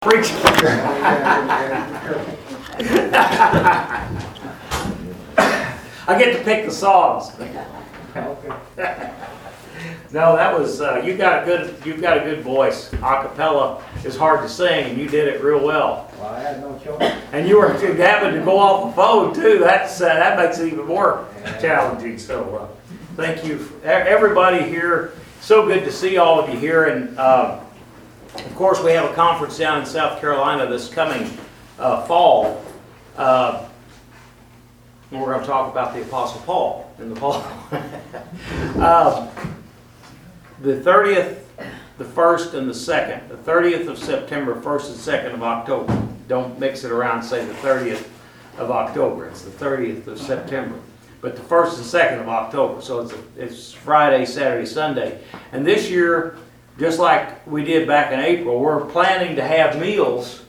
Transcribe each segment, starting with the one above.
Preach. I get to pick the songs. No, that was you've got a good voice. Acapella is hard to sing, and you did it real well. Well, I had no choice. And you were having to go off the phone too. That makes it even more challenging. So thank you, everybody here. So good to see all of you here, and of course we have a conference down in South Carolina this coming fall. And we're going to talk about the Apostle Paul in the fall. The 30th, the 1st, and the 2nd. The 30th of September, 1st and 2nd of October. Don't mix it around and say the 30th of October. It's the 30th of September. But the 1st and 2nd of October. So it's Friday, Saturday, Sunday. And this year, just like we did back in April, we're planning to have meals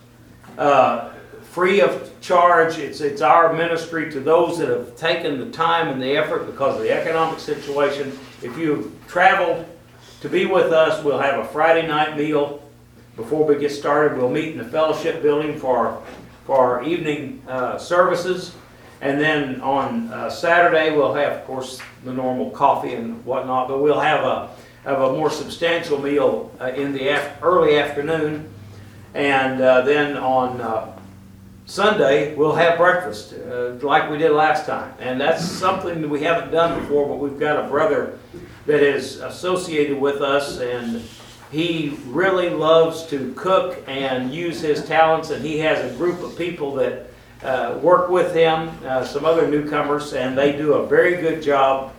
free of charge. It's our ministry to those that have taken the time and the effort because of the economic situation. If you've traveled to be with us, we'll have a Friday night meal before we get started. We'll meet in the fellowship building for our evening services. And then on Saturday, we'll have, of course, the normal coffee and whatnot, but we'll have a more substantial meal in the early afternoon. And then on Sunday, we'll have breakfast like we did last time. And that's something that we haven't done before, but we've got a brother that is associated with us, and he really loves to cook and use his talents, and he has a group of people that work with him, some other newcomers, and they do a very good job.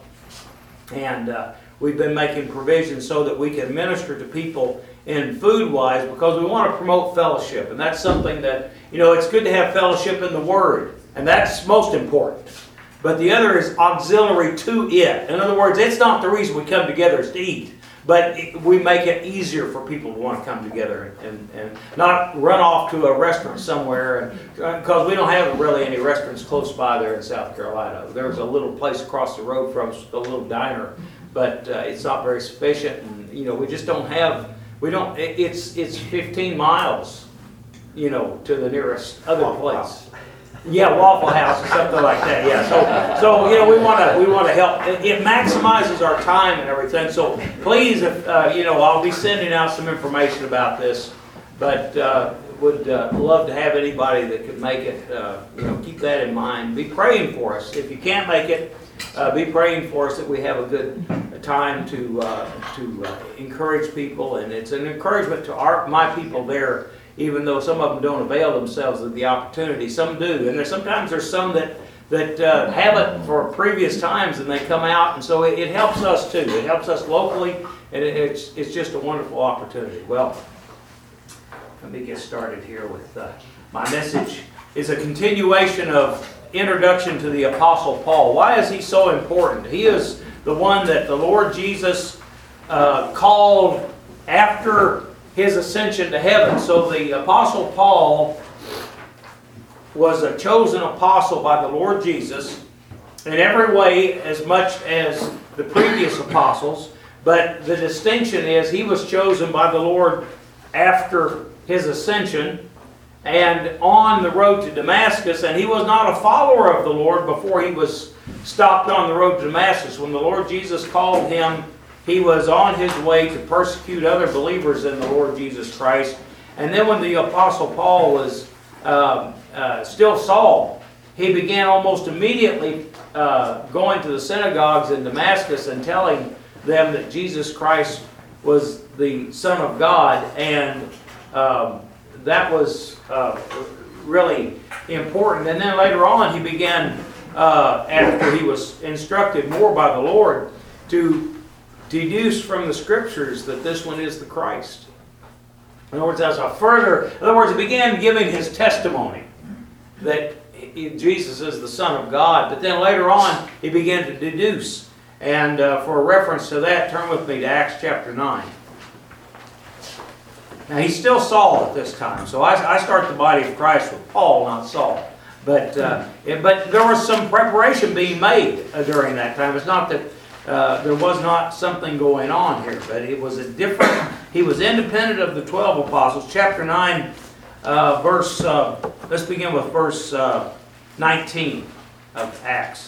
And we've been making provisions so that we can minister to people in food-wise, because we want to promote fellowship. And that's something that, it's good to have fellowship in the Word, and that's most important. But the other is auxiliary to it. In other words, it's not the reason we come together is to eat, but we make it easier for people to want to come together and not run off to a restaurant somewhere, because we don't have really any restaurants close by there in South Carolina. There's a little place across the road from us, a little diner, but it's not very sufficient. And we just don't have. It's 15 miles, to the nearest other place. Yeah, Waffle House or something like that. Yeah, so we want to help. It maximizes our time and everything. So please, if I'll be sending out some information about this, but would love to have anybody that could make it. Keep that in mind. Be praying for us. If you can't make it, be praying for us that we have a good time to encourage people, and it's an encouragement to my people there. Even though some of them don't avail themselves of the opportunity, some do, and sometimes there's some that have it for previous times, and they come out, and so it helps us too. It helps us locally, and it's just a wonderful opportunity. Well, let me get started here with my message. Is a continuation of introduction to the Apostle Paul. Why is he so important? He is the one that the Lord Jesus called after his ascension to heaven. So the Apostle Paul was a chosen apostle by the Lord Jesus in every way as much as the previous apostles. But the distinction is he was chosen by the Lord after his ascension and on the road to Damascus. And he was not a follower of the Lord before he was stopped on the road to Damascus. When the Lord Jesus called him, he was on his way to persecute other believers in the Lord Jesus Christ. And then when the Apostle Paul was still Saul, he began almost immediately going to the synagogues in Damascus and telling them that Jesus Christ was the Son of God. And that was really important. And then later on, he began, after he was instructed more by the Lord, to deduce from the Scriptures that this one is the Christ. In other words, he began giving his testimony that Jesus is the Son of God. But then later on, he began to deduce. And for a reference to that, turn with me to Acts chapter 9. Now, he's still Saul at this time. So I start the body of Christ with Paul, not Saul. But there was some preparation being made during that time. It's not that there was not something going on here, but it was he was independent of the 12 apostles. Chapter 9 Let's begin with verse 19 of Acts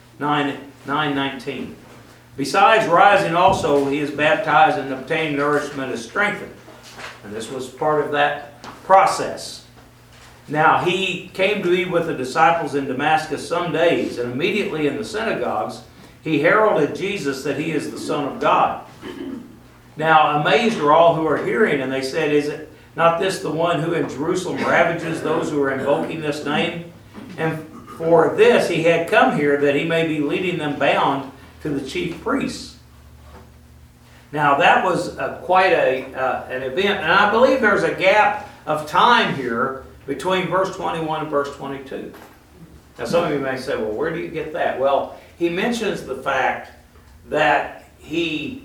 9:19. Besides rising also, he is baptized and obtained nourishment is strengthened. And this was part of that process. Now he came to be with the disciples in Damascus some days, and immediately in the synagogues he heralded Jesus that he is the Son of God. Now amazed are all who are hearing, and they said, is it not this the one who in Jerusalem ravages those who are invoking this name? And for this he had come here, that he may be leading them bound to the chief priests. Now that was quite an event, and I believe there's a gap of time here between verse 21 and verse 22. Now some of you may say, well, where do you get that? Well, he mentions the fact that he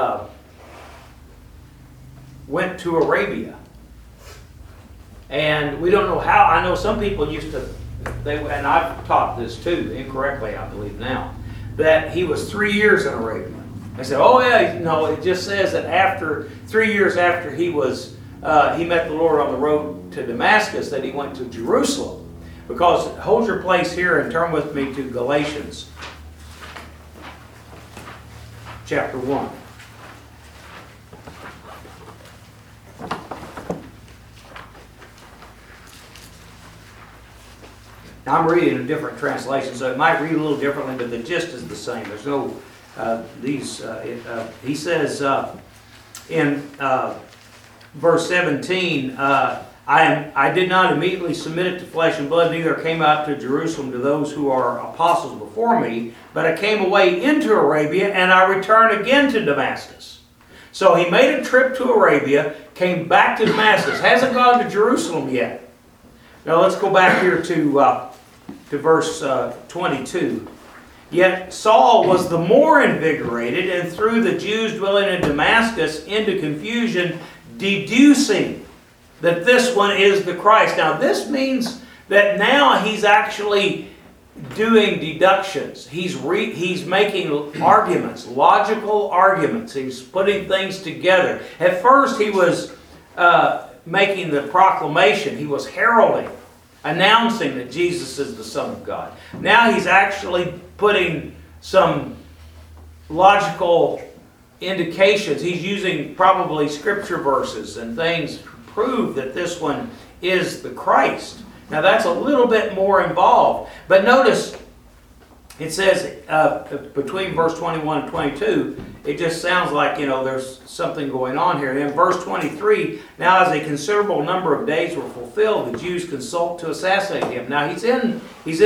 went to Arabia. And we don't know how. I know some people used to, and I've taught this too, incorrectly I believe now, that he was 3 years in Arabia. I said, oh yeah, no, it just says that after 3 years after he met the Lord on the road to Damascus, that he went to Jerusalem. Because, hold your place here and turn with me to Galatians chapter 1. Now, I'm reading a different translation, so it might read a little differently, but the gist is the same. There's no he says in verse 17, I did not immediately submit it to flesh and blood, neither came out to Jerusalem to those who are apostles before me, but I came away into Arabia, and I returned again to Damascus. So he made a trip to Arabia, came back to Damascus, hasn't gone to Jerusalem yet. Now let's go back here to verse 22. Yet Saul was the more invigorated, and threw the Jews dwelling in Damascus into confusion, deducing that this one is the Christ. Now this means that now he's actually doing deductions. He's making arguments, logical arguments. He's putting things together. At first he was making the proclamation. He was heralding, announcing that Jesus is the Son of God. Now he's actually putting some logical indications. He's using probably scripture verses and things to prove that this one is the Christ. Now that's a little bit more involved. But notice, it says between verse 21 and 22, it just sounds like, there's something going on here. And in verse 23, now as a considerable number of days were fulfilled, the Jews consult to assassinate him. Now he's in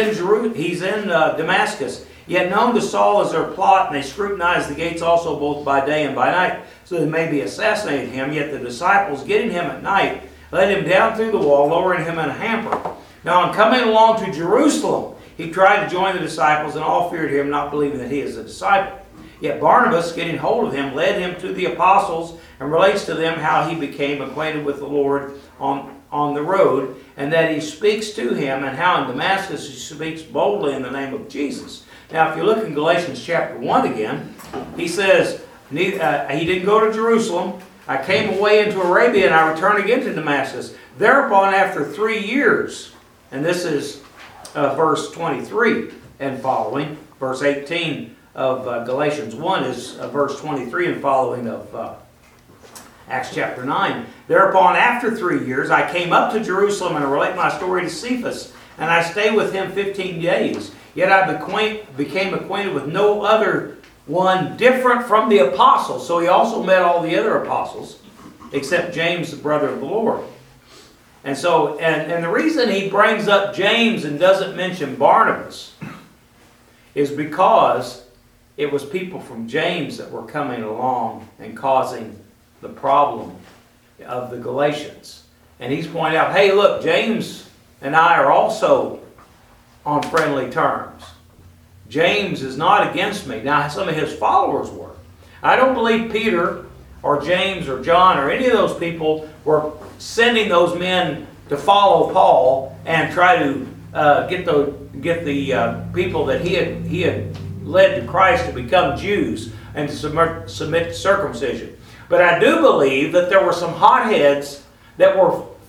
Damascus, yet known to Saul as their plot, and they scrutinize the gates also both by day and by night, so they may be assassinating him. Yet the disciples, getting him at night, led him down through the wall, lowering him in a hamper. Now on coming along to Jerusalem, he tried to join the disciples, and all feared him, not believing that he is a disciple. Yet Barnabas, getting hold of him, led him to the apostles, and relates to them how he became acquainted with the Lord on the road, and that he speaks to him, and how in Damascus he speaks boldly in the name of Jesus. Now if you look in Galatians chapter 1 again, he says, he didn't go to Jerusalem. I came away into Arabia, and I returned again to Damascus. Thereupon, after 3 years, and this is verse 23 and following, verse 18 of Galatians 1 is verse 23 and following of Acts chapter 9. Thereupon, after 3 years, I came up to Jerusalem, and I relate my story to Cephas, and I stayed with him 15 days. Yet I became acquainted with no other one different from the apostles. So he also met all the other apostles, except James, the brother of the Lord. And so, and the reason he brings up James and doesn't mention Barnabas is because it was people from James that were coming along and causing the problem of the Galatians. And he's pointing out, hey, look, James and I are also on friendly terms. James is not against me. Now, some of his followers were. I don't believe Peter or James or John or any of those people were sending those men to follow Paul and try to get the people that he had led to Christ to become Jews and to submit to circumcision. But I do believe that there were some hotheads that were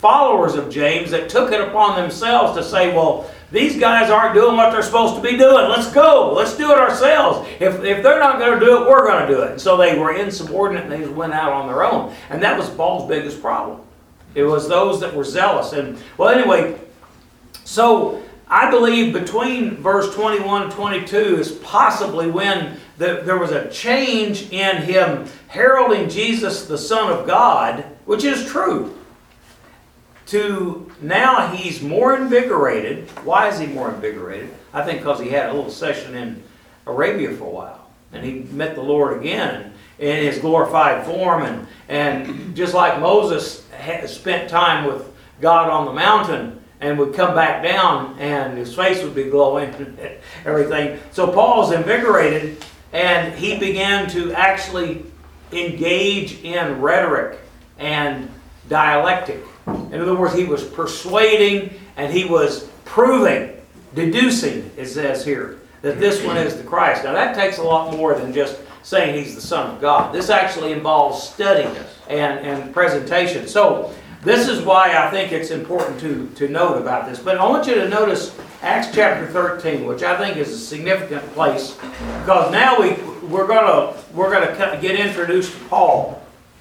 followers of James that took it upon themselves to say, well, these guys aren't doing what they're supposed to be doing. Let's go. Let's do it ourselves. If they're not going to do it, we're going to do it. And so they were insubordinate and they just went out on their own. And that was Paul's biggest problem. It was those that were zealous. And well, anyway, so I believe between verse 21 and 22 is possibly when there was a change in him heralding Jesus, the Son of God, which is true, to now he's more invigorated. Why is he more invigorated? I think because he had a little session in Arabia for a while. And he met the Lord again in his glorified form. And just like Moses had spent time with God on the mountain and would come back down and his face would be glowing and everything. So Paul's invigorated and he began to actually engage in rhetoric and dialectic. In other words, he was persuading and he was proving, deducing, it says here, that this one is the Christ. Now that takes a lot more than just saying he's the Son of God. This actually involves study and presentation. So this is why I think it's important to note about this. But I want you to notice Acts chapter 13, which I think is a significant place, because now we're gonna get introduced to Paul.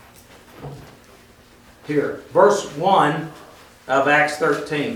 Here, verse 1 of Acts 13.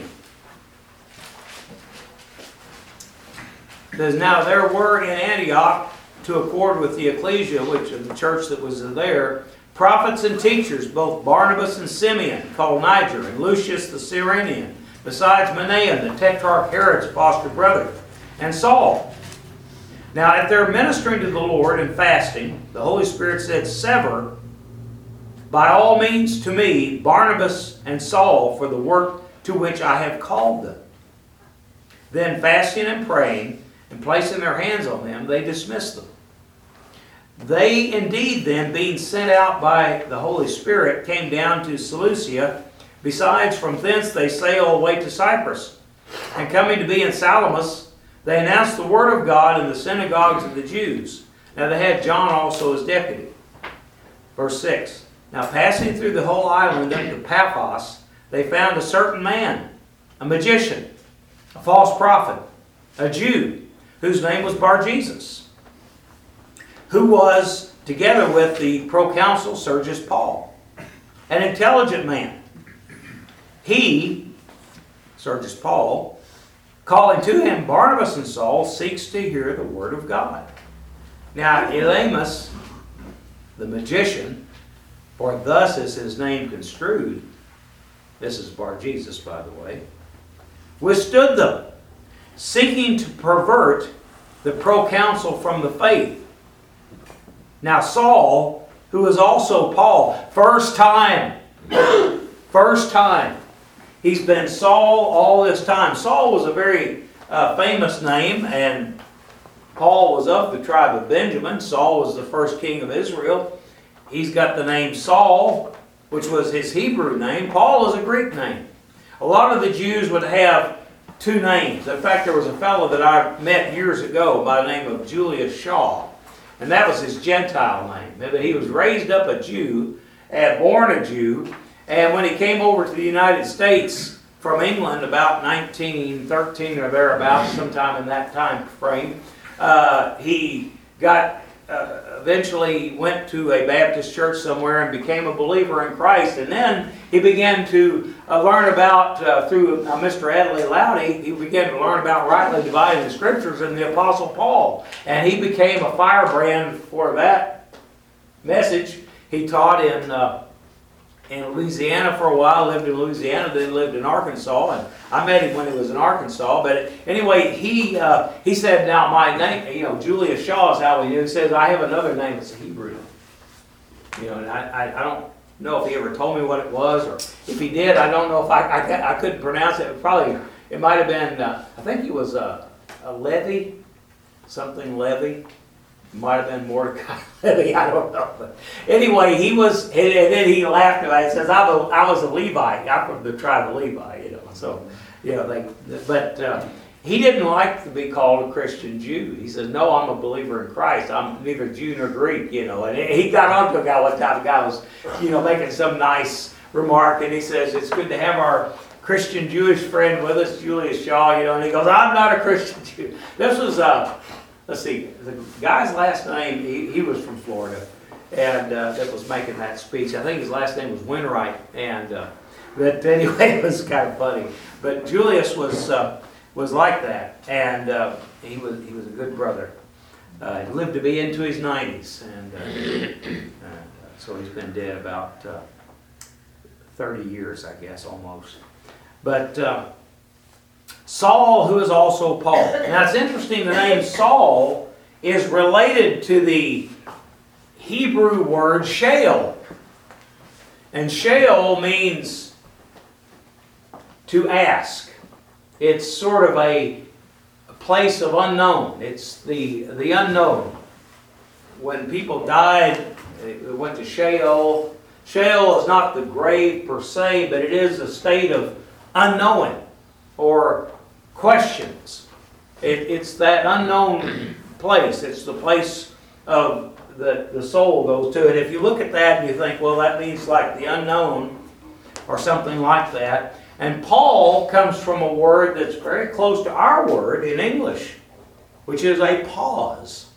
It says, now there were in Antioch, to accord with the ecclesia, which is the church that was there, prophets and teachers, both Barnabas and Simeon, called Niger, and Lucius the Cyrenian, besides Manaen, the tetrarch Herod's foster brother, and Saul. Now at their ministering to the Lord and fasting, the Holy Spirit said, sever by all means to me Barnabas and Saul for the work to which I have called them. Then fasting and praying and placing their hands on them, they dismissed them. They indeed then, being sent out by the Holy Spirit, came down to Seleucia. Besides, from thence they sailed away to Cyprus. And coming to be in Salamis, they announced the word of God in the synagogues of the Jews. Now they had John also as deputy. Verse 6. Now passing through the whole island unto Paphos, they found a certain man, a magician, a false prophet, a Jew, whose name was Bar-Jesus, who was together with the proconsul Sergius Paul, an intelligent man. He, Sergius Paul, calling to him Barnabas and Saul, seeks to hear the word of God. Now Elymas, the magician, for thus is his name construed, this is Bar-Jesus, by the way, withstood them, seeking to pervert the proconsul from the faith. Now Saul, who is also Paul, first time, he's been Saul all this time. Saul was a very famous name, and Paul was of the tribe of Benjamin. Saul was the first king of Israel. He's got the name Saul, which was his Hebrew name. Paul is a Greek name. A lot of the Jews would have two names. In fact, there was a fellow that I met years ago by the name of Julius Shaw, and that was his Gentile name. But he was raised up a Jew, and born a Jew, and when he came over to the United States from England about 1913 or thereabouts, sometime in that time frame, he got eventually went to a Baptist church somewhere and became a believer in Christ. And then he began to learn about, through Mr. Adley Loudy, he began to learn about rightly dividing the Scriptures and the Apostle Paul. And he became a firebrand for that message. He taught in Louisiana for a while, lived in Louisiana, then lived in Arkansas, and I met him when he was in Arkansas. But anyway, he said, now my name, Julius Shaw is how we knew. He says, I have another name, it's a Hebrew name. And I don't know if he ever told me what it was, or if he did, I don't know if I couldn't pronounce it. It might have been, I think he was a Levy, something Levy. Might have been Mordecai Levy, I don't know. But anyway, he was, and then he laughed about it. He says, I was a Levite. I'm from the tribe of Levi, So, but he didn't like to be called a Christian Jew. He says, no, I'm a believer in Christ. I'm neither Jew nor Greek, And he got onto a guy one time. The guy was, making some nice remark, and he says, it's good to have our Christian Jewish friend with us, Julius Shaw, and he goes, I'm not a Christian Jew. This was, let's see, the guy's last name, he was from Florida, and that was making that speech. I think his last name was Winwright, and but anyway, it was kind of funny. But Julius was like that, and he was a good brother. He lived to be into his 90s, and so he's been dead about 30 years, I guess, almost. But Saul, who is also Paul. Now it's interesting, the name Saul is related to the Hebrew word Sheol. And Sheol means to ask. It's sort of a place of unknown. It's the unknown. When people died, they went to Sheol. Sheol is not the grave per se, but it is a state of unknowing or questions. It's that unknown place. It's the place of the soul goes to. And if you look at that and you think, well, that means like the unknown or something like that. And Paul comes from a word that's very close to our word in English, which is a pause.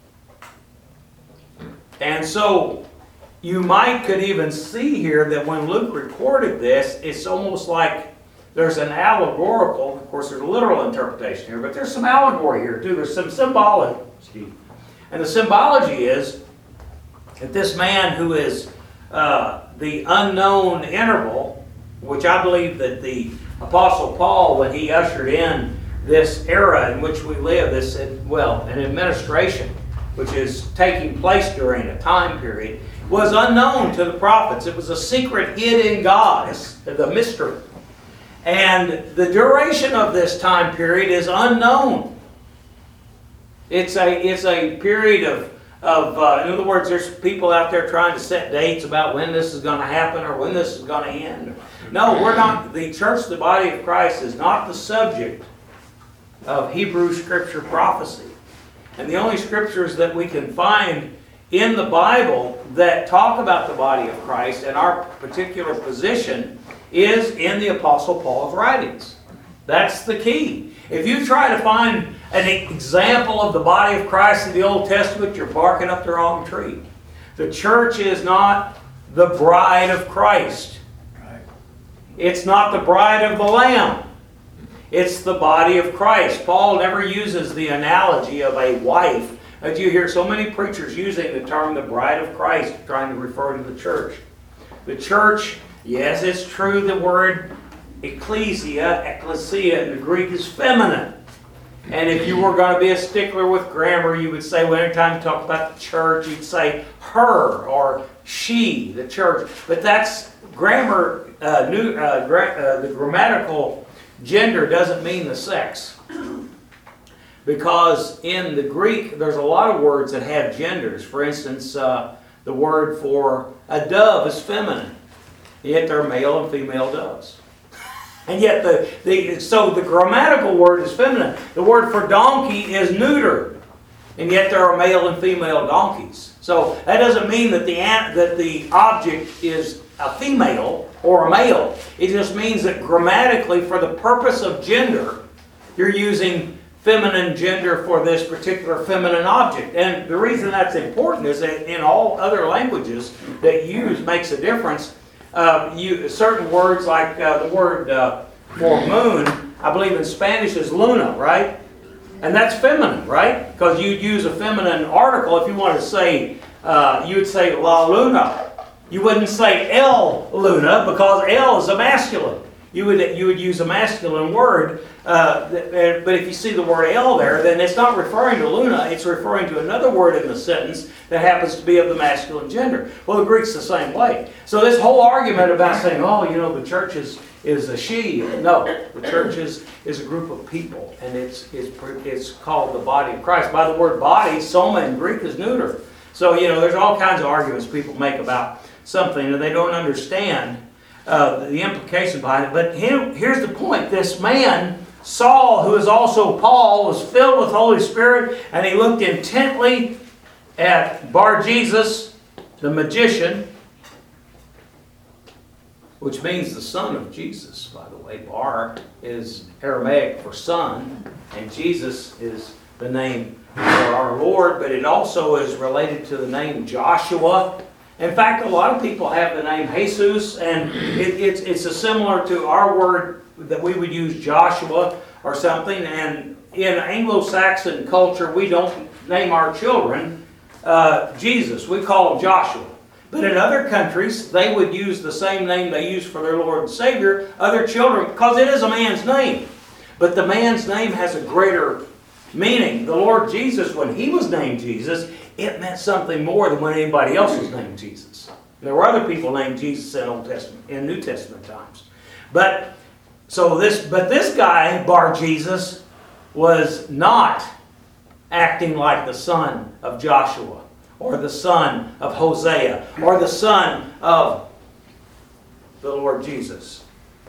And so you could even see here that when Luke recorded this, it's almost like there's an allegorical, of course there's a literal interpretation here, but there's some allegory here too. There's some symbology. And the symbology is that this man who is the unknown interval, which I believe that the Apostle Paul, when he ushered in this era in which we live, an administration which is taking place during a time period, was unknown to the prophets. It was a secret hid in God. It's the mystery. And the duration of this time period is unknown. It's a period of in other words, there's people out there trying to set dates about when this is going to happen or when this is going to end. No, we're not. The church, the body of Christ, is not the subject of Hebrew Scripture prophecy. And the only scriptures that we can find in the Bible that talk about the body of Christ and our particular position is in the Apostle Paul's writings. That's the key. If you try to find an example of the body of Christ in the Old Testament, you're barking up the wrong tree. The church is not the bride of Christ. It's not the bride of the Lamb. It's the body of Christ. Paul never uses the analogy of a wife. As you hear so many preachers using the term the bride of Christ, trying to refer to the church. The church, yes, it's true, the word ecclesia in the Greek is feminine. And if you were going to be a stickler with grammar, you would say, well, anytime you talk about the church, you'd say her or she, the church. But that's grammar, the grammatical gender doesn't mean the sex. Because in the Greek, there's a lot of words that have genders. For instance, the word for a dove is feminine. Yet there are male and female doves. And yet so the grammatical word is feminine. The word for donkey is neuter. And yet there are male and female donkeys. So that doesn't mean that the object is a female or a male. It just means that grammatically, for the purpose of gender, you're using feminine gender for this particular feminine object. And the reason that's important is that in all other languages that use makes a difference. Certain words like the word for moon, I believe in Spanish is luna, right? And that's feminine, right? Because you'd use a feminine article if you wanted to say, you would say la luna. You wouldn't say el luna because el is a masculine. You would use a masculine word, but if you see the word el there, then it's not referring to luna, it's referring to another word in the sentence that happens to be of the masculine gender. Well, the Greek's the same way. So this whole argument about saying, the church is a she. No, the church is a group of people, and it's called the body of Christ. By the word body, soma in Greek is neuter. So, there's all kinds of arguments people make about something, and they don't understand the implication behind it. But here's the point. This man, Saul, who is also Paul, was filled with Holy Spirit, and he looked intently at Bar Jesus, the magician, which means the son of Jesus, by the way. Bar is Aramaic for son, and Jesus is the name for our Lord, but it also is related to the name Joshua. In fact, a lot of people have the name Jesus, and it's a similar to our word that we would use Joshua or something. And in Anglo-Saxon culture, we don't name our children Jesus. We call them Joshua. But in other countries, they would use the same name they use for their Lord and Savior, other children, because it is a man's name. But the man's name has a greater meaning. The Lord Jesus, when He was named Jesus, it meant something more than when anybody else was named Jesus. There were other people named Jesus in Old Testament, in New Testament times. But this guy, Bar Jesus, was not acting like the son of Joshua, or the son of Hosea, or the son of the Lord Jesus.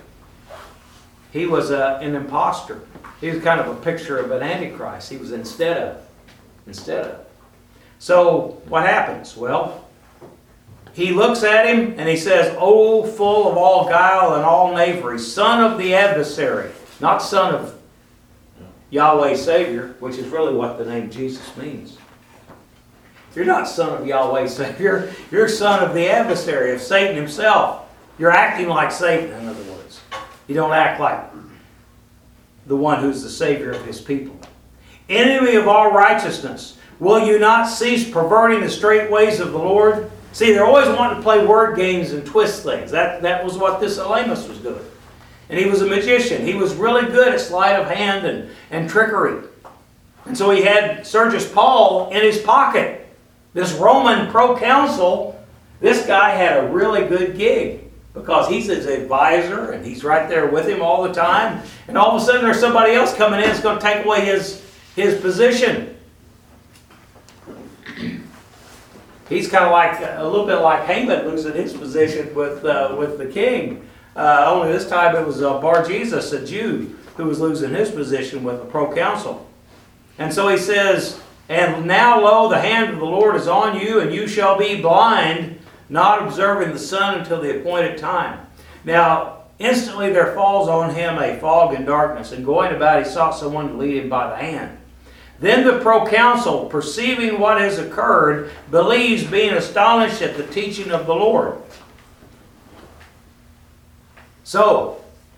He was an imposter. He was kind of a picture of an antichrist. He was instead of. So what happens? Well, he looks at him and he says, "O full of all guile and all knavery, son of the adversary," not son of Yahweh Savior, which is really what the name Jesus means. You're not son of Yahweh Savior. You're son of the adversary, of Satan himself. You're acting like Satan, in other words. You don't act like the one who's the Savior of His people. Enemy of all righteousness, will you not cease perverting the straight ways of the Lord? See, they're always wanting to play word games and twist things. That was what this Elymas was doing. And he was a magician. He was really good at sleight of hand and trickery. And so he had Sergius Paul in his pocket. This Roman proconsul, this guy had a really good gig, because he's his advisor and he's right there with him all the time. And all of a sudden there's somebody else coming in that's going to take away his position. He's kind of like a little bit like Haman losing his position with the king. Only this time it was Bar Jesus, a Jew, who was losing his position with the proconsul. And so he says, "And now, lo, the hand of the Lord is on you, and you shall be blind, not observing the sun until the appointed time." Now, instantly there falls on him a fog and darkness, and going about he sought someone to lead him by the hand. Then the proconsul, perceiving what has occurred, believes, being astonished at the teaching of the Lord. So,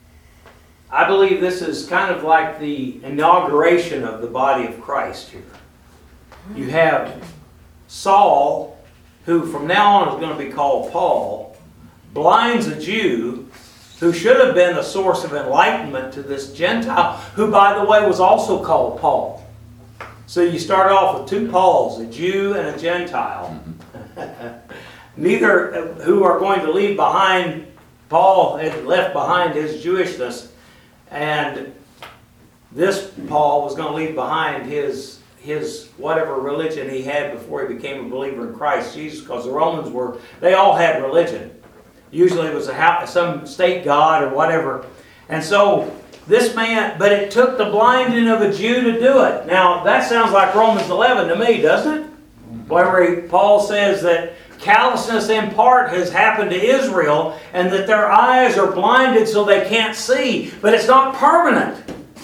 I believe this is kind of like the inauguration of the body of Christ here. You have Saul, who from now on is going to be called Paul, blinds a Jew who should have been the source of enlightenment to this Gentile, who, by the way, was also called Paul. So you start off with two Pauls, a Jew and a Gentile, neither who are going to leave behind. Paul had left behind his Jewishness, and this Paul was going to leave behind his whatever religion he had before he became a believer in Christ Jesus, because the Romans they all had religion. Usually it was some state god or whatever. And so this man, but it took the blinding of a Jew to do it. Now that sounds like Romans 11 to me, doesn't it? Where Paul says that callousness in part has happened to Israel, and that their eyes are blinded so they can't see. But it's not permanent,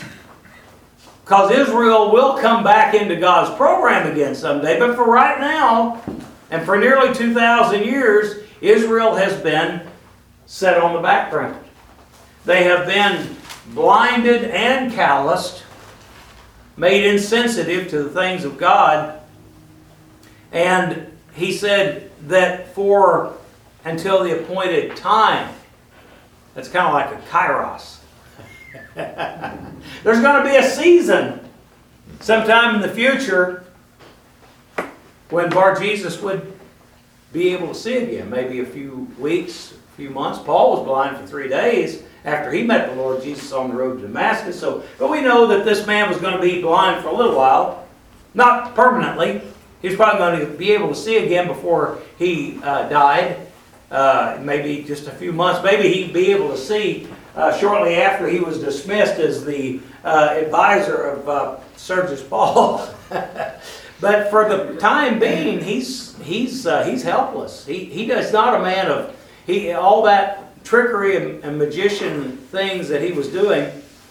because Israel will come back into God's program again someday. But for right now, and for nearly 2,000 years, Israel has been set on the background. They have been blinded and calloused, made insensitive to the things of God. And he said that until the appointed time, that's kind of like a kairos. There's going to be a season sometime in the future when Bar Jesus would be able to see again. Maybe a few weeks, a few months. Paul was blind for 3 days after he met the Lord Jesus on the road to Damascus. But we know that this man was going to be blind for a little while. Not permanently. He's probably going to be able to see again before he died. Maybe just a few months. Maybe he'd be able to see shortly after he was dismissed as the advisor of Sergius Paul. But for the time being, he's helpless. He is not a man of all that trickery and magician things that he was doing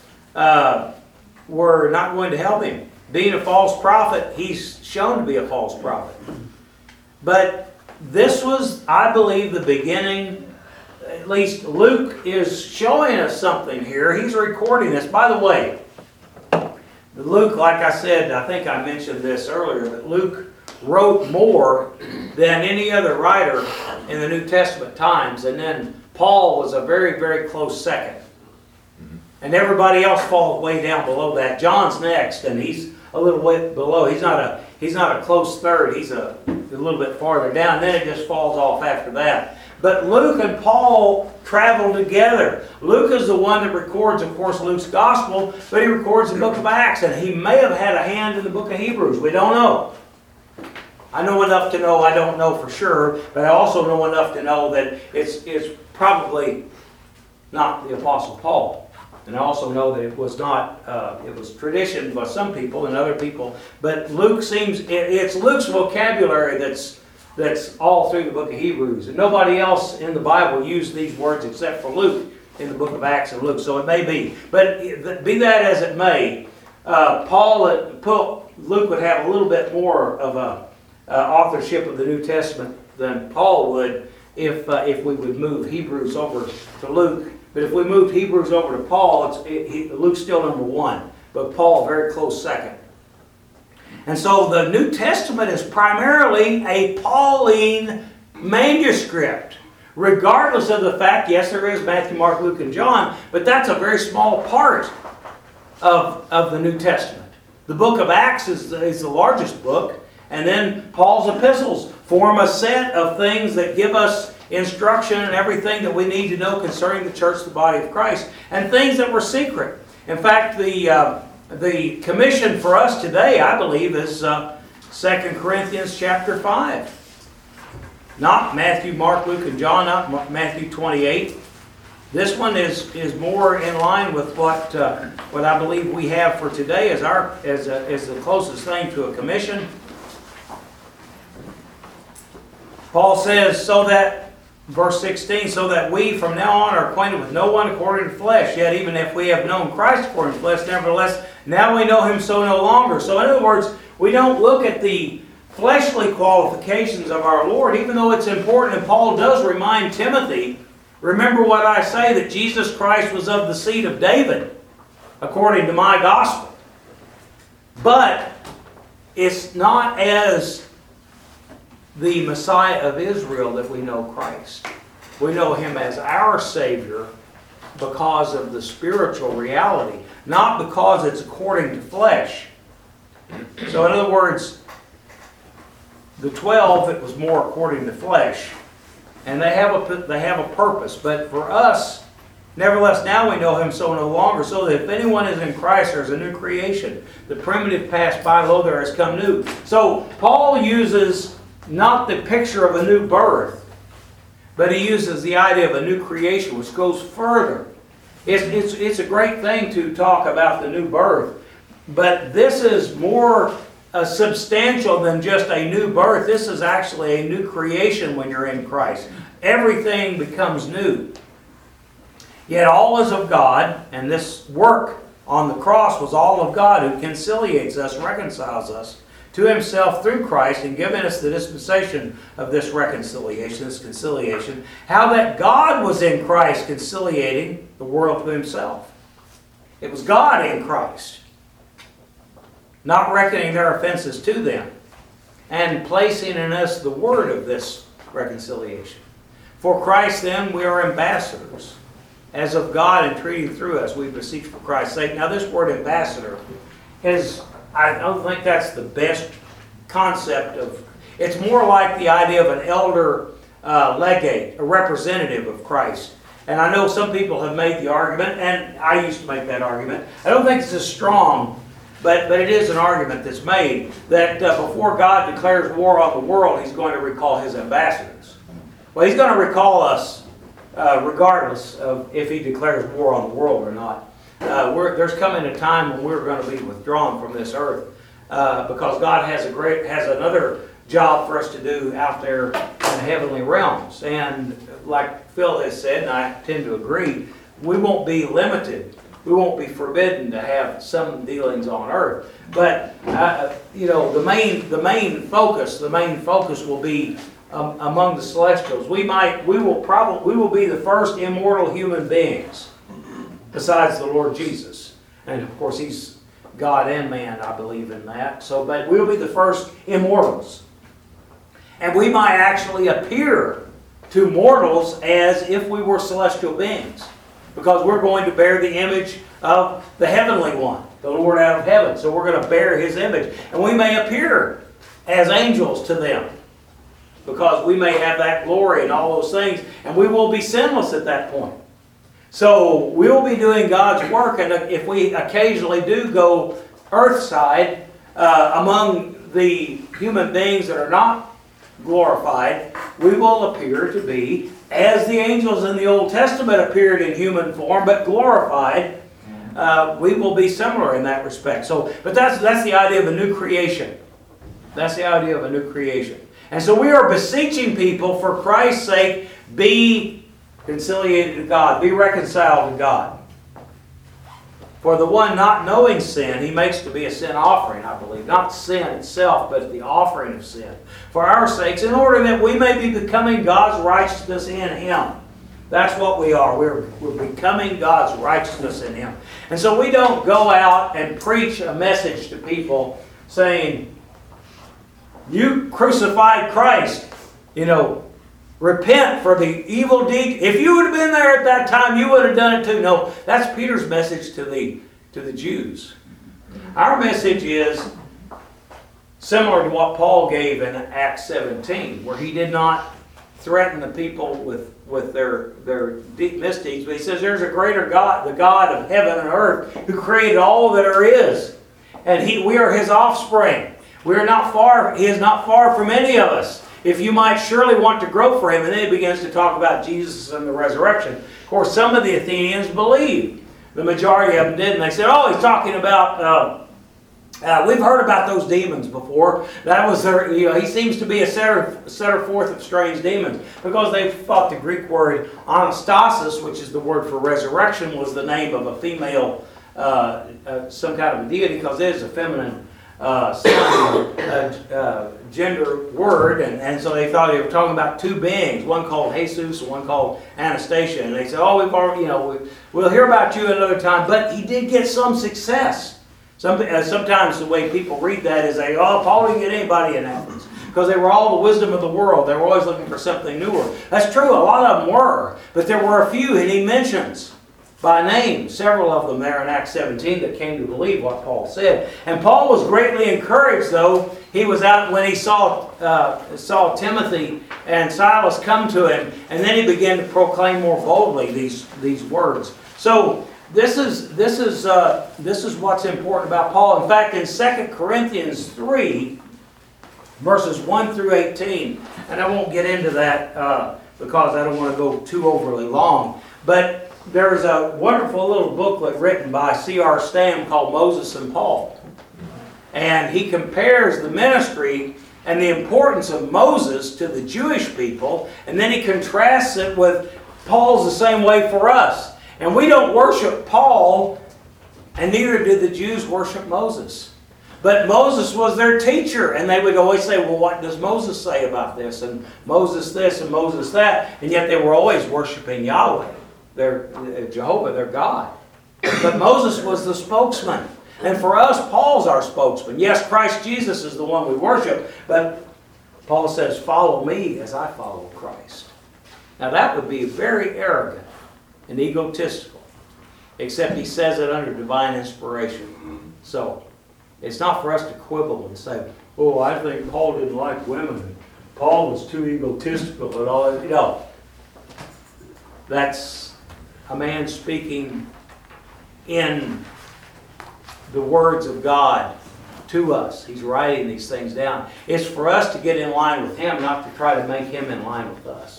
were not going to help him. Being a false prophet, he's shown to be a false prophet. But this was, I believe, the beginning. At least Luke is showing us something here. He's recording this. By the way, Luke, like I said, I think I mentioned this earlier, that Luke wrote more than any other writer in the New Testament times. And then Paul was a very, very close second. And everybody else falls way down below that. John's next, and he's a little way below. He's not a close third. He's a little bit farther down. Then it just falls off after that. But Luke and Paul traveled together. Luke is the one that records, of course, Luke's gospel, but he records the book of Acts, and he may have had a hand in the book of Hebrews. We don't know. I know enough to know I don't know for sure, but I also know enough to know that it's probably not the Apostle Paul. And I also know that it was not, it was tradition by some people and other people, but Luke seems, it's Luke's vocabulary that's all through the book of Hebrews. And nobody else in the Bible used these words except for Luke in the book of Acts and Luke. So it may be. But be that as it may, Luke would have a little bit more of a authorship of the New Testament than Paul would if we would move Hebrews over to Luke. But if we moved Hebrews over to Paul, Luke's still number one, but Paul very close second. And so the New Testament is primarily a Pauline manuscript, regardless of the fact, yes, there is Matthew, Mark, Luke, and John, but that's a very small part of the New Testament. The book of Acts is the largest book, and then Paul's epistles form a set of things that give us instruction and everything that we need to know concerning the church, the body of Christ, and things that were secret. In fact, the commission for us today, I believe, is 2 Corinthians chapter 5. Not Matthew, Mark, Luke, and John, not Matthew 28. This one is more in line with what I believe we have for today as the closest thing to a commission. Paul says, verse 16, so that we from now on are acquainted with no one according to flesh. Yet even if we have known Christ according to flesh, nevertheless, now we know Him so no longer. So in other words, we don't look at the fleshly qualifications of our Lord, even though it's important. And Paul does remind Timothy, remember what I say, that Jesus Christ was of the seed of David, according to my gospel. But it's not as the Messiah of Israel that we know Christ. We know Him as our Savior because of the spiritual reality, not because it's according to flesh. So in other words, the 12, it was more according to flesh. And they have a purpose. But for us, nevertheless, now we know Him so no longer, so that if anyone is in Christ, there is a new creation. The primitive passed by, lo, there has come new. So Paul uses not the picture of a new birth, but he uses the idea of a new creation, which goes further. It's a great thing to talk about the new birth, but this is more substantial than just a new birth. This is actually a new creation when you're in Christ. Everything becomes new. Yet all is of God, and this work on the cross was all of God, who conciliates us, reconciles us to Himself through Christ, and giving us the dispensation of this reconciliation, this conciliation, how that God was in Christ conciliating the world to Himself. It was God in Christ, not reckoning their offenses to them, and placing in us the word of this reconciliation. For Christ then we are ambassadors, as of God entreating through us, we beseech for Christ's sake. Now this word ambassador is, I don't think that's the best concept of. It's more like the idea of an elder legate, a representative of Christ. And I know some people have made the argument, and I used to make that argument. I don't think it's as strong, but it is an argument that's made that before God declares war on the world, He's going to recall His ambassadors. Well, He's going to recall us regardless of if He declares war on the world or not. There's coming a time when we're going to be withdrawn from this earth because God has another job for us to do out there in in heavenly realms. And like Phil has said, and I tend to agree, we won't be limited. We won't be forbidden to have some dealings on earth. But the main focus will be among the celestials. We will be the first immortal human beings, besides the Lord Jesus. And of course, He's God and man. I believe in that. But we'll be the first immortals, and we might actually appear to mortals as if we were celestial beings, because we're going to bear the image of the heavenly one, the Lord out of heaven. So we're going to bear His image. And we may appear as angels to them, because we may have that glory and all those things. And we will be sinless at that point. So we'll be doing God's work. And if we occasionally do go earthside among the human beings that are not glorified, we will appear to be as the angels in the Old Testament appeared in human form, but glorified. We will be similar in that respect. But that's the idea of a new creation. That's the idea of a new creation. And so we are beseeching people, for Christ's sake, be conciliated to God, be reconciled to God. For the one not knowing sin, He makes to be a sin offering, I believe. Not sin itself, but the offering of sin. For our sakes, in order that we may be becoming God's righteousness in Him. That's what we are. We're becoming God's righteousness in Him. And so we don't go out and preach a message to people saying, you crucified Christ. Repent for the evil deed. If you would have been there at that time, you would have done it too. No, that's Peter's message to the Jews. Our message is similar to what Paul gave in Acts 17, where he did not threaten the people with their deep misdeeds, but he says there's a greater God, the God of heaven and earth, who created all that there is. And we are His offspring. He is not far from any of us. If you might surely want to grow for Him. And then he begins to talk about Jesus and the resurrection. Of course, some of the Athenians believed. The majority of them didn't. They said, he's talking about, we've heard about those demons before. That was he seems to be a setter forth of strange demons. Because they thought the Greek word anastasis, which is the word for resurrection, was the name of a female, some kind of a deity, because it is a feminine gender word, and so they thought they were talking about two beings, one called Jesus and one called Anastasia, and they said, we've already, we'll hear about you another time. But he did get some success. Sometimes the way people read that is Paul didn't get anybody in Athens, because they were all the wisdom of the world. They were always looking for something newer. That's true, a lot of them were, but there were a few, and he mentions by name several of them there in Acts 17 that came to believe what Paul said. And Paul was greatly encouraged, though. He was out when he saw Timothy and Silas come to him, and then he began to proclaim more boldly these words. So this is what's important about Paul. In fact, in 2 Corinthians 3, verses 1 through 18, and I won't get into that because I don't want to go too overly long, but there's a wonderful little booklet written by C.R. Stam called Moses and Paul. And he compares the ministry and the importance of Moses to the Jewish people, and then he contrasts it with Paul's the same way for us. And we don't worship Paul, and neither did the Jews worship Moses. But Moses was their teacher, and they would always say, well, what does Moses say about this? And Moses this and Moses that. And yet they were always worshiping Yahweh. Jehovah, their God. But Moses was the spokesman. And for us, Paul's our spokesman. Yes, Christ Jesus is the one we worship, but Paul says, follow me as I follow Christ. Now that would be very arrogant and egotistical, except he says it under divine inspiration. So, it's not for us to quibble and say, I think Paul didn't like women. Paul was too egotistical and all that. No. That's a man speaking in the words of God to us. He's writing these things down. It's for us to get in line with Him, not to try to make Him in line with us.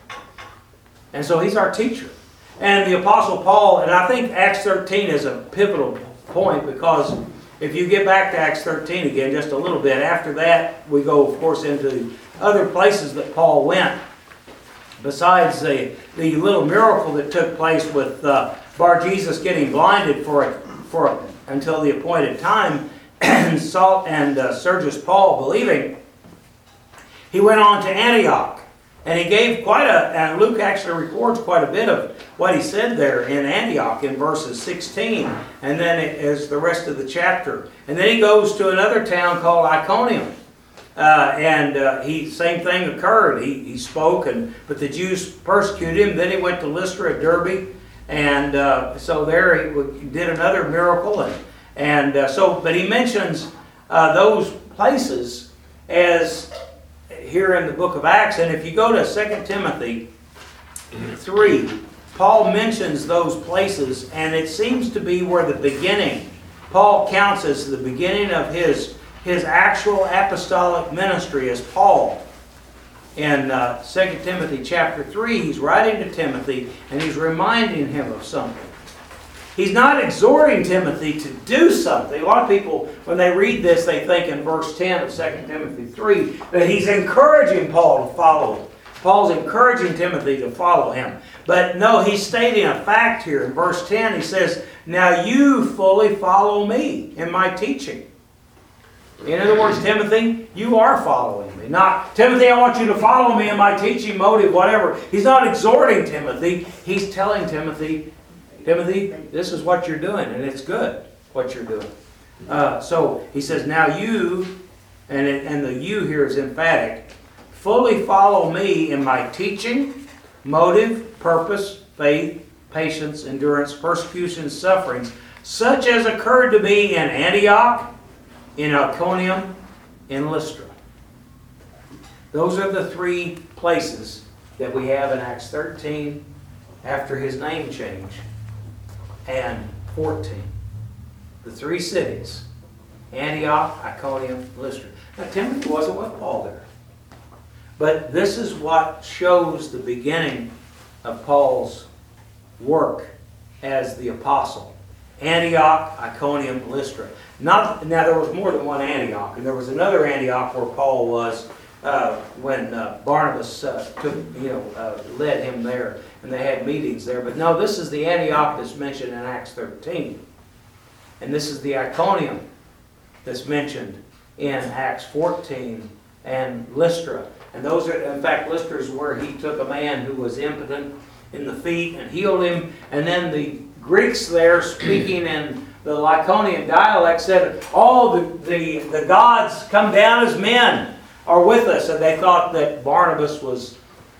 And so He's our teacher. And the Apostle Paul, and I think Acts 13 is a pivotal point, because if you get back to Acts 13 again just a little bit, after that we go, of course, into other places that Paul went, besides the little miracle that took place with Bar-Jesus getting blinded for until the appointed time, and Sergius Paul believing, he went on to Antioch. And he gave and Luke actually records quite a bit of what he said there in Antioch in verses 16. And then it is the rest of the chapter. And then he goes to another town called Iconium. Same thing occurred. He spoke, but the Jews persecuted him. Then he went to Lystra, Derbe. And so there he did another miracle. But he mentions those places as here in the book of Acts. And if you go to 2 Timothy 3, Paul mentions those places, and it seems to be where the beginning, Paul counts as the beginning of his actual apostolic ministry as Paul. In 2 Timothy chapter 3, he's writing to Timothy, and he's reminding him of something. He's not exhorting Timothy to do something. A lot of people, when they read this, they think in verse 10 of 2 Timothy 3 that he's encouraging Paul to follow him. Paul's encouraging Timothy to follow him. But no, he's stating a fact here. In verse 10, he says, "Now you fully follow me in my teaching." In other words, Timothy, you are following me. Not, Timothy, I want you to follow me in my teaching, motive, whatever. He's not exhorting Timothy. He's telling Timothy, this is what you're doing, and it's good what you're doing. So he says, now you, and the you here is emphatic, fully follow me in my teaching, motive, purpose, faith, patience, endurance, persecution, sufferings, such as occurred to me in Antioch, in Iconium, in Lystra. Those are the three places that we have in Acts 13 after his name change, and 14. The three cities, Antioch, Iconium, Lystra. Now Timothy wasn't with Paul there. But this is what shows the beginning of Paul's work as the apostle. Antioch, Iconium, Lystra. Now there was more than one Antioch, and there was another Antioch where Paul was when Barnabas led him there, and they had meetings there. But no, this is the Antioch that's mentioned in Acts 13. And this is the Iconium that's mentioned in Acts 14 and Lystra. And those are, in fact, Lystra is where he took a man who was impotent in the feet and healed him. And then the Greeks there, speaking in the Lycaonian dialect, said, "Oh, the gods come down as men are with us." And they thought that Barnabas was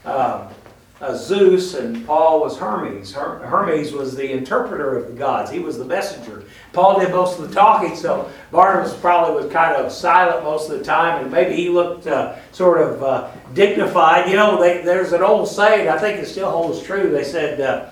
Zeus and Paul was Hermes. Hermes was the interpreter of the gods. He was the messenger. Paul did most of the talking, so Barnabas probably was kind of silent most of the time, and maybe he looked sort of dignified. You know, there's an old saying, I think it still holds true. They said,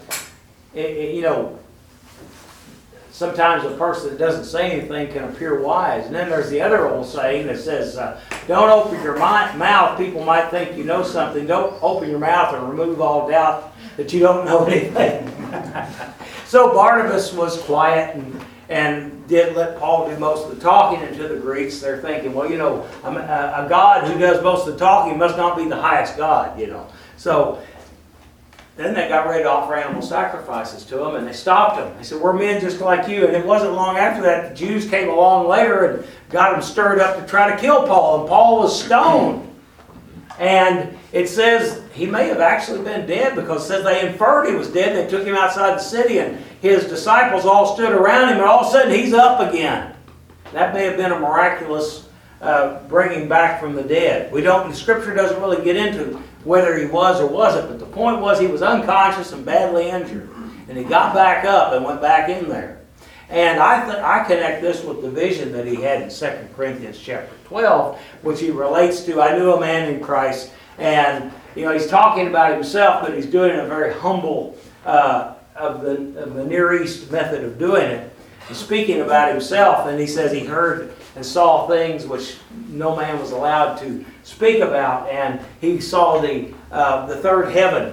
sometimes a person that doesn't say anything can appear wise. And then there's the other old saying that says, don't open your mouth. People might think you know something. Don't open your mouth and remove all doubt that you don't know anything. So Barnabas was quiet and did let Paul do most of the talking. And to the Greeks, they're thinking, well, a God who does most of the talking must not be the highest God, So then they got ready to offer animal sacrifices to him, and they stopped him. They said, "We're men just like you." And it wasn't long after that, the Jews came along later and got him stirred up to try to kill Paul. And Paul was stoned. And it says he may have actually been dead, because it says they inferred he was dead. They took him outside the city, and his disciples all stood around him, and all of a sudden he's up again. That may have been a miraculous bringing back from the dead. The Scripture doesn't really get into whether he was or wasn't, but the point was he was unconscious and badly injured. And he got back up and went back in there. And I connect this with the vision that he had in 2 Corinthians chapter 12, which he relates to, "I knew a man in Christ." And he's talking about himself, but he's doing it in a very humble of the Near East method of doing it. He's speaking about himself, and he says he heard and saw things which no man was allowed to speak about, and he saw the third heaven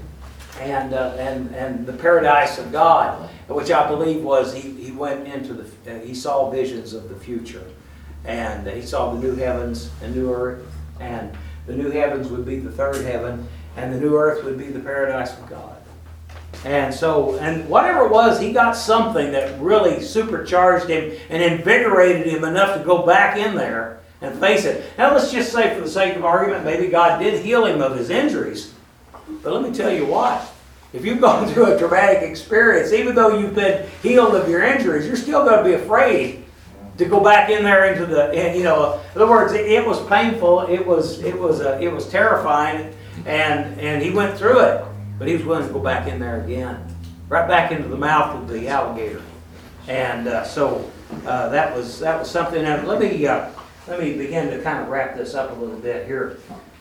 and the paradise of God, which I believe was he went into he saw visions of the future, and he saw the new heavens and new earth, and the new heavens would be the third heaven, and the new earth would be the paradise of God. And so, and whatever it was, he got something that really supercharged him and invigorated him enough to go back in there and face it. Now let's just say, for the sake of argument, maybe God did heal him of his injuries. But let me tell you what, if you've gone through a traumatic experience, even though you've been healed of your injuries, you're still going to be afraid to go back in there into the, in other words, it was painful, it was terrifying, and he went through it, but he was willing to go back in there again, right back into the mouth of the alligator, and so that was something. And let me begin to kind of wrap this up a little bit here.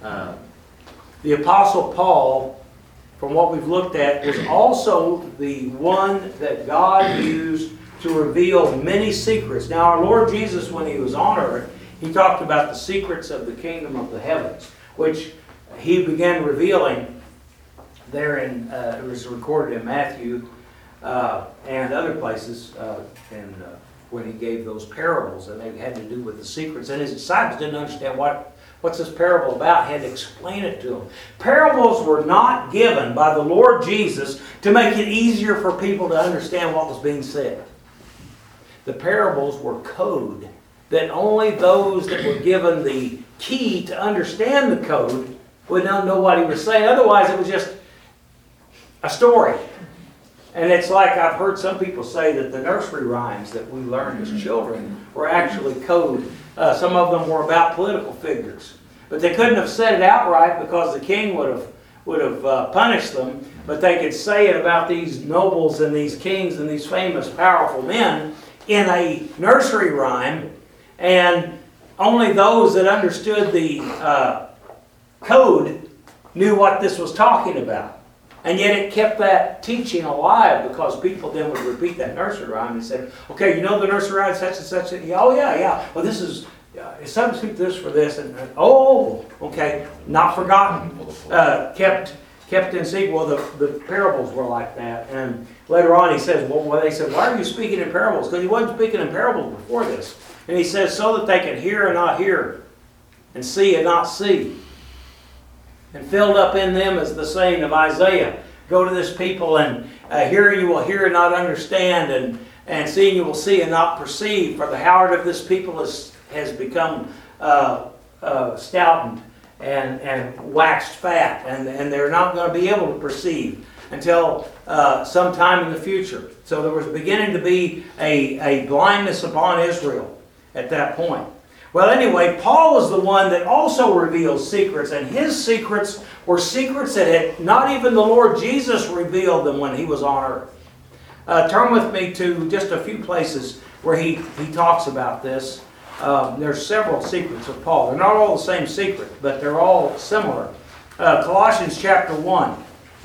The Apostle Paul, from what we've looked at, is also the one that God used to reveal many secrets. Now, our Lord Jesus, when he was on earth, he talked about the secrets of the kingdom of the heavens, which he began revealing there in, it was recorded in Matthew and other places, when he gave those parables, and they had to do with the secrets. And his disciples didn't understand what's this parable about. He had to explain it to them. Parables were not given by the Lord Jesus to make it easier for people to understand what was being said. The parables were code that only those that were given the key to understand the code would know what he was saying. Otherwise, it was just a story. And it's like I've heard some people say that the nursery rhymes that we learned as children were actually code. Some of them were about political figures. But they couldn't have said it outright because the king would have punished them. But they could say it about these nobles and these kings and these famous, powerful men in a nursery rhyme. And only those that understood the code knew what this was talking about. And yet it kept that teaching alive because people then would repeat that nursery rhyme and say, okay, you know the nursery rhyme, such and such. Oh, yeah. Well, this is, substitute this for this. And oh, okay, not forgotten. Kept in secret. Well, the parables were like that. And later on he says, well, they said, why are you speaking in parables? Because he wasn't speaking in parables before this. And he says, so that they can hear and not hear, and see and not see. And filled up in them is the saying of Isaiah. Go to this people, and hear you will hear and not understand, and seeing you will see and not perceive. For the heart of this people has become stoutened and waxed fat, and they're not going to be able to perceive until some time in the future. So there was beginning to be a blindness upon Israel at that point. Well, anyway, Paul was the one that also revealed secrets, and his secrets were secrets that had not even the Lord Jesus revealed them when he was on earth. Turn with me to just a few places where he talks about this. There's several secrets of Paul. They're not all the same secret, but they're all similar. Colossians chapter 1.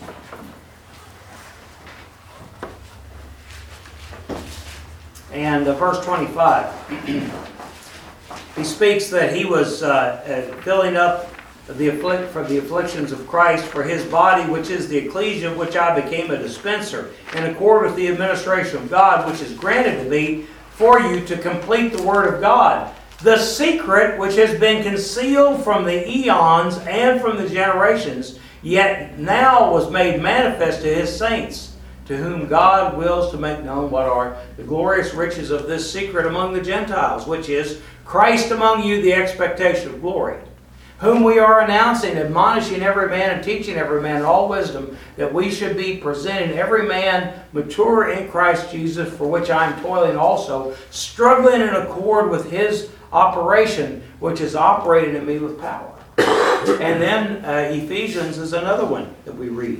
And verse 25. He speaks that he was filling up for the afflictions of Christ for his body, which is the ecclesia, of which I became a dispenser, in accord with the administration of God, which is granted to me for you to complete the word of God. The secret which has been concealed from the eons and from the generations, yet now was made manifest to his saints, to whom God wills to make known what are the glorious riches of this secret among the Gentiles, which is Christ among you, the expectation of glory, whom we are announcing, admonishing every man and teaching every man in all wisdom, that we should be presenting every man mature in Christ Jesus, for which I am toiling also, struggling in accord with his operation, which is operating in me with power. And then Ephesians is another one that we read.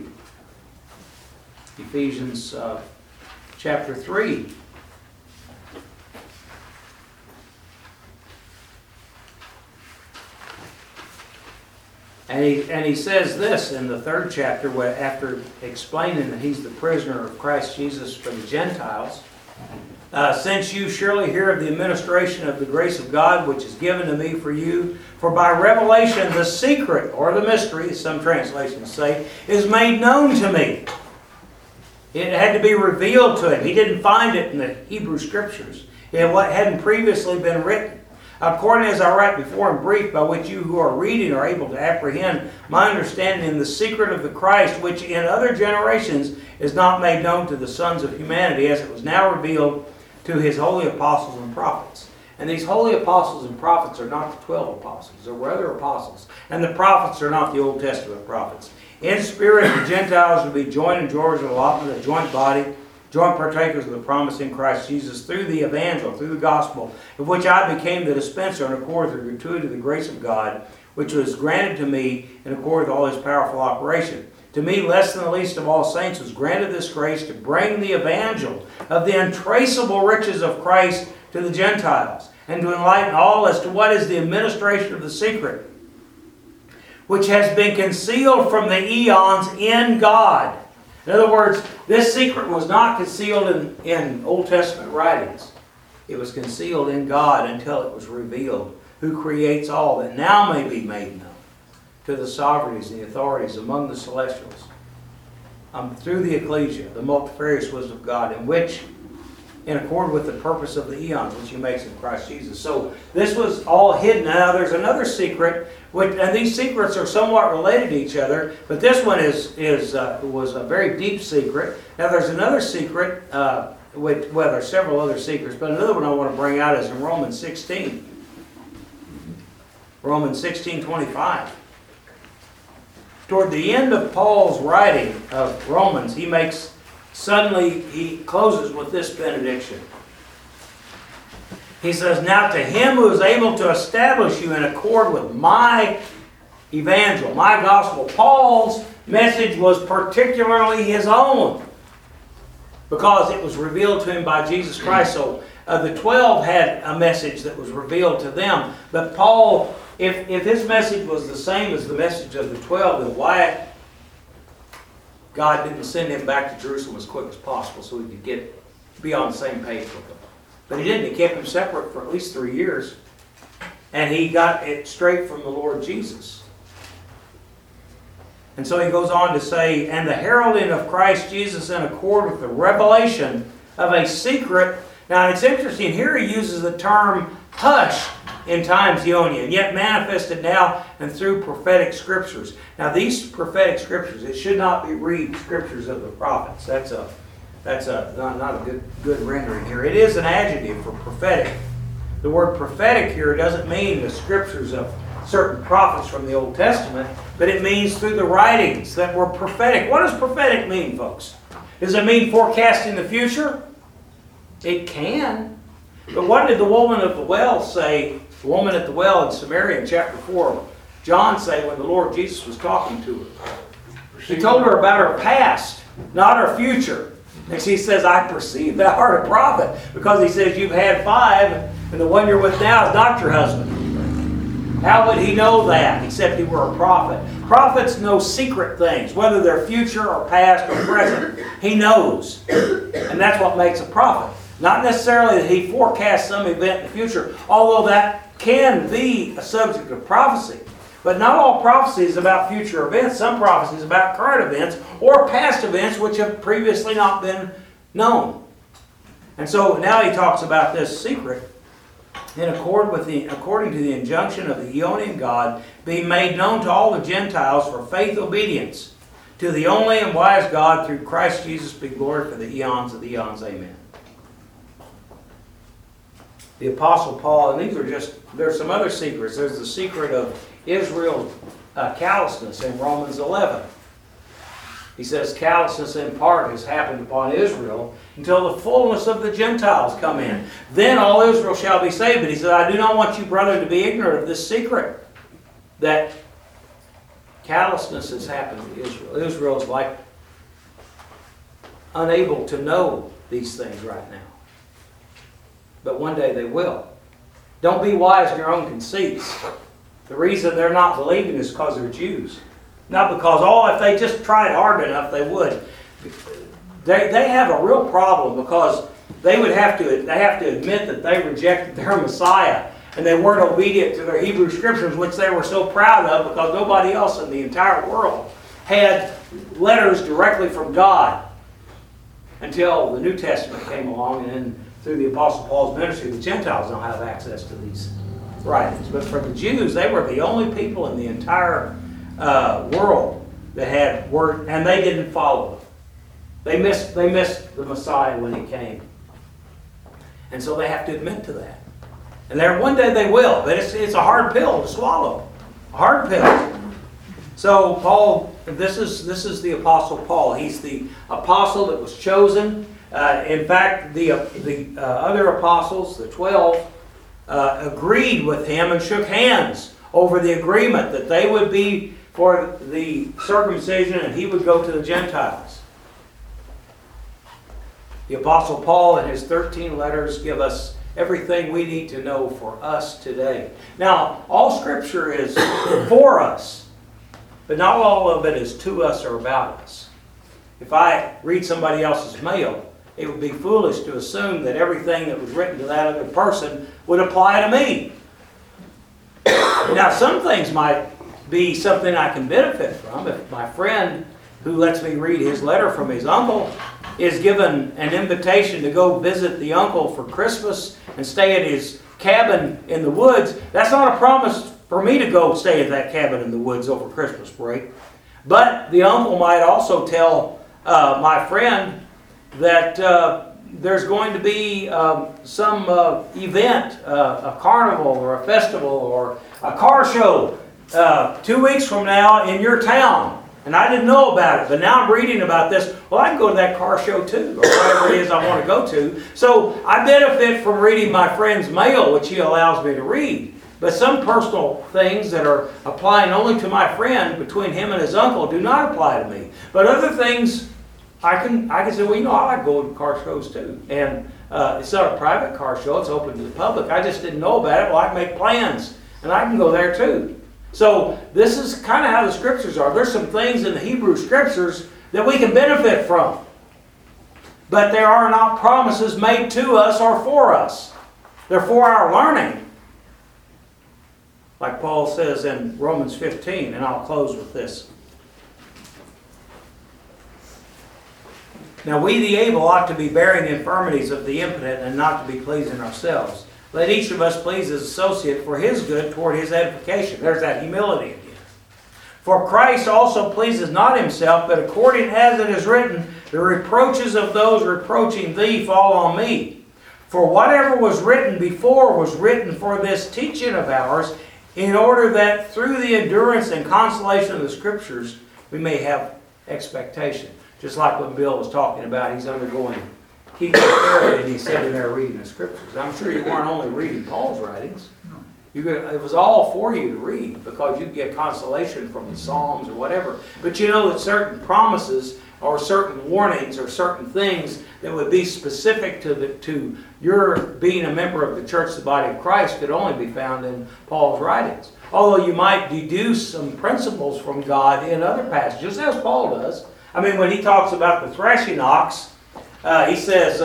Ephesians chapter 3. And he says this in the 3rd chapter, where after explaining that he's the prisoner of Christ Jesus for the Gentiles. Since you surely hear of the administration of the grace of God, which is given to me for you, for by revelation the secret, or the mystery, as some translations say, is made known to me. It had to be revealed to him. He didn't find it in the Hebrew Scriptures. It hadn't previously been written. according as I write before in brief, by which you who are reading are able to apprehend my understanding in the secret of the Christ, which in other generations is not made known to the sons of humanity, as it was now revealed to his holy apostles and prophets. And these holy apostles and prophets are not the 12 apostles. There were other apostles. And the prophets are not the Old Testament prophets. In spirit, the Gentiles will be joined in George and allotment, a joint body, joint partakers of the promise in Christ Jesus through the evangel, through the gospel, of which I became the dispenser in accord with the gratuity of the grace of God, which was granted to me in accord with all his powerful operation. To me, less than the least of all saints, was granted this grace to bring the evangel of the untraceable riches of Christ to the Gentiles, and to enlighten all as to what is the administration of the secret, which has been concealed from the eons in God. In other words, this secret was not concealed in Old Testament writings. It was concealed in God until it was revealed, who creates all, that now may be made known to the sovereignties and the authorities among the celestials, through the ecclesia, the multifarious wisdom of God, in which, in accord with the purpose of the eons, which he makes in Christ Jesus. So this was all hidden. Now there's another secret, and these secrets are somewhat related to each other, but this one was a very deep secret. Now there's another secret, well, there's several other secrets, but another one I want to bring out is in Romans 16. Romans 16:25. Toward the end of Paul's writing of Romans, he closes with this benediction. He says, now to him who is able to establish you in accord with my evangel, my gospel. Paul's message was particularly his own, because it was revealed to him by Jesus Christ. So the 12 had a message that was revealed to them. But Paul, if his message was the same as the message of the 12, then why God didn't send him back to Jerusalem as quick as possible so he could be on the same page with them? But he didn't. He kept him separate for at least 3 years. And he got it straight from the Lord Jesus. And so he goes on to say, and the heralding of Christ Jesus in accord with the revelation of a secret. Now it's interesting, here he uses the term hush in times Ionian, yet manifested now and through prophetic scriptures. Now these prophetic scriptures, it should not be read scriptures of the prophets. That's not a good rendering here. It is an adjective for prophetic. The word prophetic here doesn't mean the scriptures of certain prophets from the Old Testament, but it means through the writings that were prophetic. What does prophetic mean, folks? Does it mean forecasting the future? It can. But what did the woman at the well say? The woman at the well in Samaria in chapter 4, John say when the Lord Jesus was talking to her. He told her about her past, not her future. And she says, I perceive thou art a prophet. Because he says, you've had 5, and the one you're with now is not your husband. How would he know that, except he were a prophet? Prophets know secret things, whether they're future or past or present. He knows. And that's what makes a prophet. Not necessarily that he forecasts some event in the future, although that can be a subject of prophecy. But not all prophecy is about future events. Some prophecy is about current events or past events which have previously not been known. And so now he talks about this secret according to the injunction of the Ionian God, being made known to all the Gentiles for faith obedience to the only and wise God through Christ Jesus be glory for the eons of the eons. Amen. The Apostle Paul, and there's some other secrets. There's the secret of Israel's callousness in Romans 11. He says callousness in part has happened upon Israel until the fullness of the Gentiles come in. Then all Israel shall be saved. But he said, I do not want you, brother, to be ignorant of this secret, that callousness has happened to Israel. Israel is like unable to know these things right now. But one day they will. Don't be wise in your own conceits. The reason they're not believing is because they're Jews. Not because, if they just tried hard enough, they would. They have a real problem because they have to admit that they rejected their Messiah and they weren't obedient to their Hebrew Scriptures, which they were so proud of because nobody else in the entire world had letters directly from God until the New Testament came along, and then through the Apostle Paul's ministry, the Gentiles don't have access to these writings. But for the Jews, they were the only people in the entire world that had word, and they didn't follow it. They missed the Messiah when he came. And so they have to admit to that. And there one day they will, but it's a hard pill to swallow. A hard pill. So Paul, this is the Apostle Paul. He's the apostle that was chosen. In fact, the other apostles, the 12, agreed with him and shook hands over the agreement that they would be for the circumcision and he would go to the Gentiles. The Apostle Paul in his 13 letters give us everything we need to know for us today. Now, all Scripture is for us, but not all of it is to us or about us. If I read somebody else's mail, it would be foolish to assume that everything that was written to that other person would apply to me. Now, some things might be something I can benefit from. If my friend who lets me read his letter from his uncle is given an invitation to go visit the uncle for Christmas and stay at his cabin in the woods, that's not a promise for me to go stay at that cabin in the woods over Christmas break. But the uncle might also tell my friend that there's going to be some event, a carnival or a festival or a car show 2 weeks from now in your town. And I didn't know about it, but now I'm reading about this. Well, I can go to that car show too, or whatever it is I want to go to. So I benefit from reading my friend's mail, which he allows me to read. But some personal things that are applying only to my friend between him and his uncle do not apply to me. But other things, I can say, well, I like going to car shows too. And it's not a private car show, it's open to the public. I just didn't know about it. Well, I can make plans, and I can go there too. So this is kind of how the Scriptures are. There's some things in the Hebrew Scriptures that we can benefit from. But there are not promises made to us or for us. They're for our learning. Like Paul says in Romans 15, and I'll close with this. Now we the able ought to be bearing the infirmities of the impotent and not to be pleasing ourselves. Let each of us please his associate for his good toward his edification. There's that humility again. For Christ also pleases not himself, but according as it is written, the reproaches of those reproaching thee fall on me. For whatever was written before was written for this teaching of ours, in order that through the endurance and consolation of the Scriptures we may have expectation. Just like what Bill was talking about, he's undergoing chemotherapy, and he's sitting there reading the Scriptures. I'm sure you weren't only reading Paul's writings. It was all for you to read because you'd get consolation from the Psalms or whatever. But you know that certain promises or certain warnings or certain things that would be specific to your being a member of the church, the body of Christ, could only be found in Paul's writings. Although you might deduce some principles from God in other passages, as Paul does. I mean, when he talks about the threshing ox, he says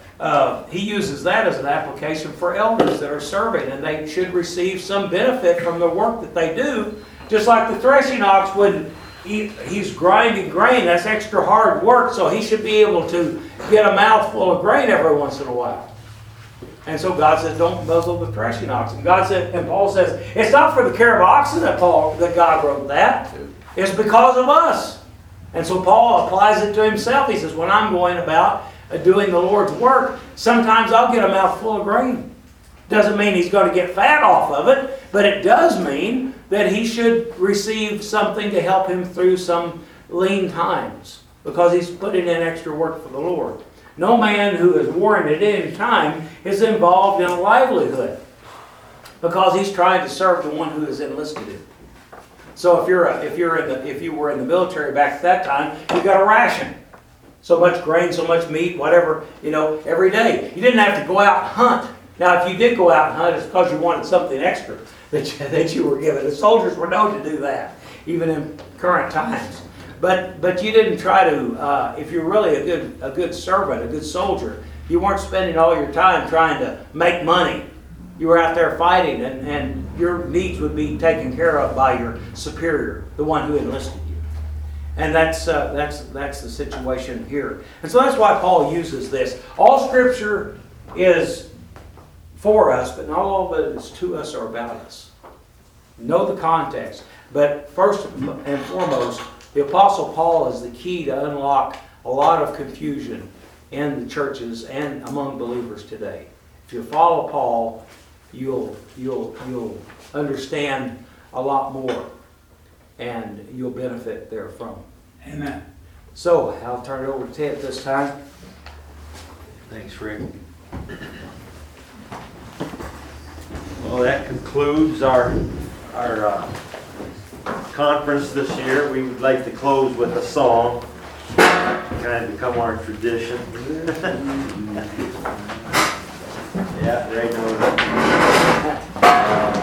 he uses that as an application for elders that are serving, and they should receive some benefit from the work that they do, just like the threshing ox would. He's grinding grain. That's extra hard work, so he should be able to get a mouthful of grain every once in a while. And so God says, don't muzzle the threshing ox. And Paul says, it's not for the care of oxen that God wrote that. It's because of us. And so Paul applies it to himself. He says, when I'm going about doing the Lord's work, sometimes I'll get a mouthful of grain. Doesn't mean he's going to get fat off of it, but it does mean that he should receive something to help him through some lean times, because he's putting in extra work for the Lord. No man who is warned at any time is involved in a livelihood, because he's trying to serve the one who is enlisted him. So if you were in the military back at that time, you got a ration. So much grain, so much meat, whatever, every day. You didn't have to go out and hunt. Now, if you did go out and hunt, it's because you wanted something extra that you were given. The soldiers were known to do that, even in current times. But you didn't try to, if you're really a good servant, a good soldier, you weren't spending all your time trying to make money. You were out there fighting, and your needs would be taken care of by your superior, the one who enlisted you. And that's the situation here. And so that's why Paul uses this. All Scripture is for us, but not all of it is to us or about us. Know the context. But first and foremost, the Apostle Paul is the key to unlock a lot of confusion in the churches and among believers today. If you follow Paul, you'll understand a lot more, and you'll benefit therefrom. Amen. So I'll turn it over to Ted this time. Thanks, Rick. Well, that concludes our conference this year. We would like to close with a song, kind of become our tradition. Yeah, Ray knows it.